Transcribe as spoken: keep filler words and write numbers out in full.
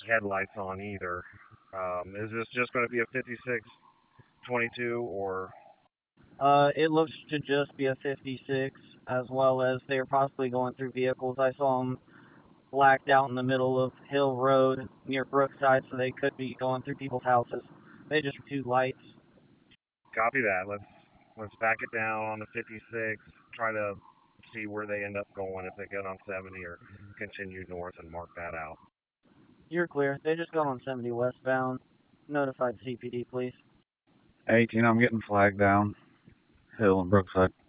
headlights on either. Um, is this just going to be a fifty-six twenty-two or? Uh, it looks to just be a fifty-six, as well as they're possibly going through vehicles. I saw them blacked out in the middle of Hill Road near Brookside, so they could be going through people's houses. They just two lights. Copy that. Let's let's back it down on the fifty-six. Try to see where they end up going if they get on seventy or continue north and mark that out. You're clear. They just got on seventy westbound. Notified C P D, please. eighteen, I'm getting flagged down. Hill and Brookside.